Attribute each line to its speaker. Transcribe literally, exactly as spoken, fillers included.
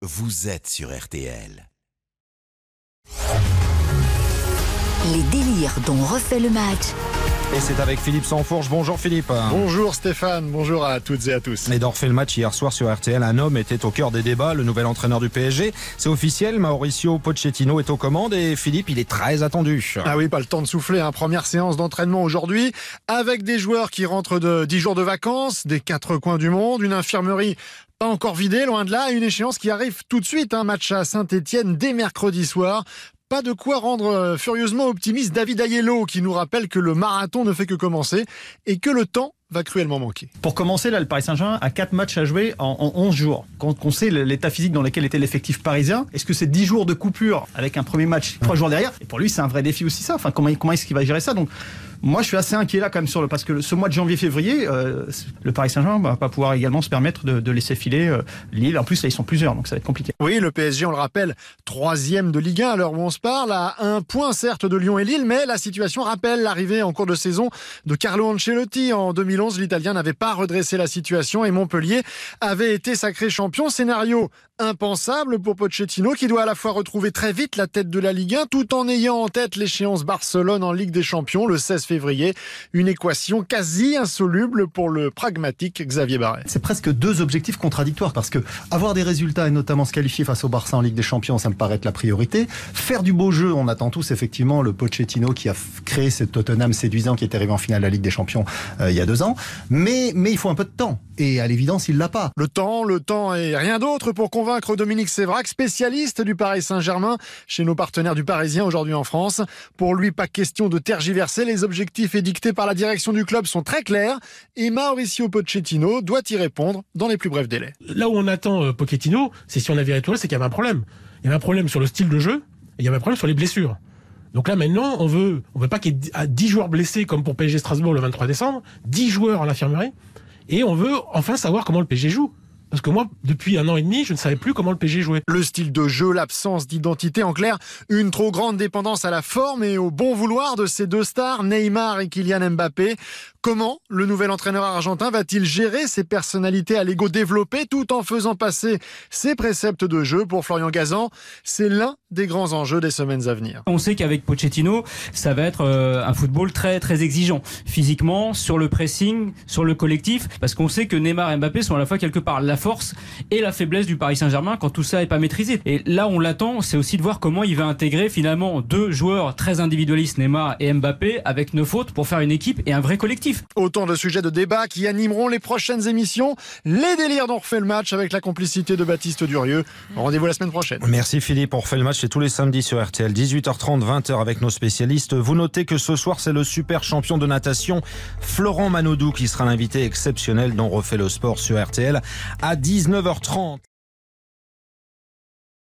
Speaker 1: vous êtes sur R T L.
Speaker 2: Les délires dont refait le match.
Speaker 3: Et c'est avec Philippe Sansfourche. Bonjour Philippe.
Speaker 4: Bonjour Stéphane, bonjour à toutes et à tous.
Speaker 3: Et d'en refait le match hier soir sur R T L, un homme était au cœur des débats, le nouvel entraîneur du P S G. C'est officiel, Mauricio Pochettino est aux commandes et Philippe, il est très attendu.
Speaker 4: Ah oui, pas le temps de souffler, hein. Première séance d'entraînement aujourd'hui, avec des joueurs qui rentrent de dix jours de vacances, des quatre coins du monde, une infirmerie pas encore vidée, loin de là, une échéance qui arrive tout de suite, un match à Saint-Etienne dès mercredi soir. Pas de quoi rendre furieusement optimiste David Aiello qui nous rappelle que le marathon ne fait que commencer et que le temps va cruellement manquer.
Speaker 5: Pour commencer, là, le Paris Saint-Germain a quatre matchs à jouer en, en onze jours. Quand on sait l'état physique dans lequel était l'effectif parisien, est-ce que c'est dix jours de coupure avec un premier match, trois jours derrière? Et pour lui, c'est un vrai défi aussi ça. Enfin, comment, comment est-ce qu'il va gérer ça? Donc, moi, je suis assez inquiet là quand même sur le parce que ce mois de janvier-février, euh, le Paris Saint-Germain va pas pouvoir également se permettre de, de laisser filer euh, Lille. En plus, là, ils sont plusieurs, donc ça va être compliqué.
Speaker 4: Oui, le P S G, on le rappelle, troisième de Ligue un à l'heure où on se parle, à un point certes de Lyon et Lille, mais la situation rappelle l'arrivée en cours de saison de Carlo Ancelotti. En deux mille onze, l'Italien n'avait pas redressé la situation et Montpellier avait été sacré champion. Scénario impensable pour Pochettino qui doit à la fois retrouver très vite la tête de la Ligue un tout en ayant en tête l'échéance Barcelone en Ligue des Champions le seize février. Une équation quasi insoluble pour le pragmatique Xavier Barret.
Speaker 5: C'est presque deux objectifs contradictoires parce que avoir des résultats et notamment se qualifier face au Barça en Ligue des Champions, ça me paraît être la priorité. Faire du beau jeu, on attend tous effectivement le Pochettino qui a créé cet Tottenham séduisant qui est arrivé en finale de la Ligue des Champions euh, il y a deux ans. Mais, mais il faut un peu de temps. Et à l'évidence, il l'a pas.
Speaker 4: Le temps, le temps et rien d'autre pour convaincre Dominique Sévrac, spécialiste du Paris Saint-Germain chez nos partenaires du Parisien aujourd'hui en France. Pour lui, pas question de tergiverser. Les objectifs édictés par la direction du club sont très clairs et Mauricio Pochettino doit y répondre dans les plus brefs délais.
Speaker 6: Là où on attend euh, Pochettino, c'est si on a viré tout, c'est qu'il y avait un problème. Il y avait un problème sur le style de jeu et il y avait un problème sur les blessures. Donc là, maintenant, on veut, on veut pas qu'il y ait dix joueurs blessés comme pour P S G Strasbourg le vingt-trois décembre, dix joueurs à l'infirmerie, et on veut enfin savoir comment le P S G joue. Parce que moi, depuis un an et demi, je ne savais plus comment le P S G jouait.
Speaker 4: Le style de jeu, l'absence d'identité, en clair, une trop grande dépendance à la forme et au bon vouloir de ces deux stars, Neymar et Kylian Mbappé. Comment le nouvel entraîneur argentin va-t-il gérer ses personnalités à l'ego développé tout en faisant passer ses préceptes de jeu? Pour Florian Gazan, c'est l'un des grands enjeux des semaines à venir.
Speaker 7: On sait qu'avec Pochettino, ça va être euh, un football très très exigeant, physiquement, sur le pressing, sur le collectif, parce qu'on sait que Neymar et Mbappé sont à la fois quelque part la force et la faiblesse du Paris Saint-Germain quand tout ça est pas maîtrisé. Et là, on l'attend, c'est aussi de voir comment il va intégrer finalement deux joueurs très individualistes, Neymar et Mbappé, avec neuf autres pour faire une équipe et un vrai collectif.
Speaker 4: Autant de sujets de débat qui animeront les prochaines émissions. Les délires dont refait le match avec la complicité de Baptiste Durieux. Rendez-vous la semaine prochaine.
Speaker 3: Merci Philippe, on refait le match, c'est tous les samedis sur R T L, dix-huit heures trente, vingt heures avec nos spécialistes. Vous notez que ce soir, c'est le super champion de natation Florent Manodou qui sera l'invité exceptionnel dont refait le sport sur R T L à dix-neuf heures trente.